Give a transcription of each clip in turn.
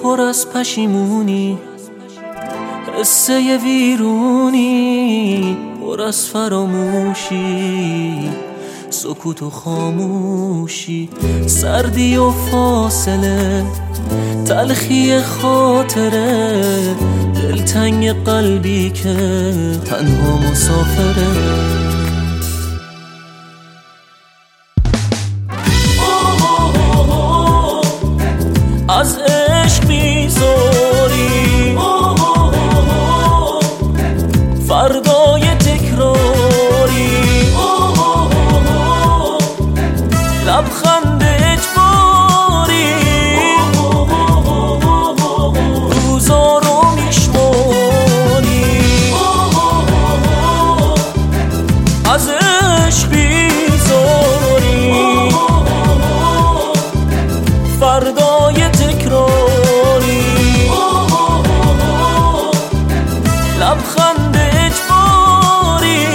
پر از پشیمونی، قصه ویرونی پر از فراموشی، سکوت و خاموشی، سردی و فاصله، تلخی خاطره، دلتنگ قلبی که تنها مسافره. از عشق بیزاری فردای تکراری، لبخند اجباری، روزا رو میشماری. از عشق بیزاری فردای تکراری، لبخند اجباری،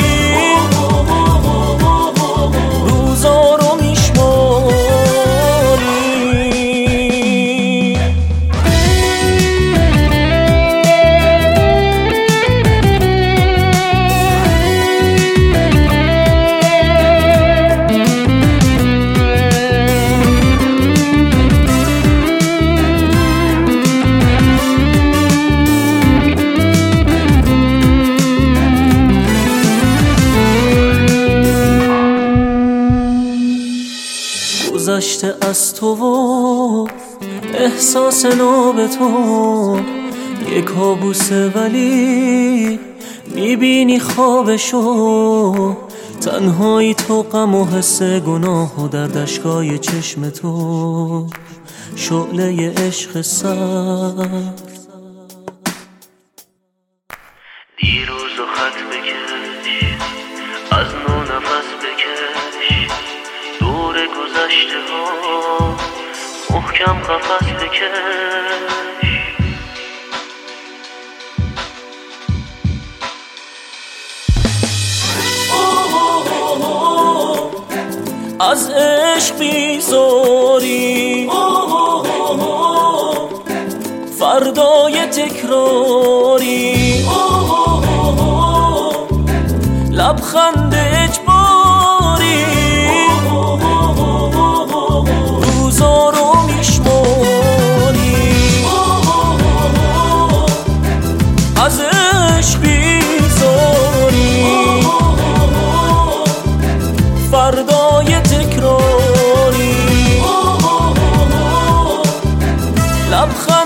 روزا رو میشماری. گذشته از تو و احساس ناب تو یک کابوسه، ولی میبینی خوابشو. تنهایی تو، غم و حس گناه و در اشکای چشم تو، شعله عشق سر. دیروز و خط بکش، از نو نفس بکش، دور گذشته ها محکم قفس بکش. از عشق بیزاری فردای تکراری، لبخند اجباری، روزا رو میشماری. از عشق بیزاری فردای تکراری، لبخند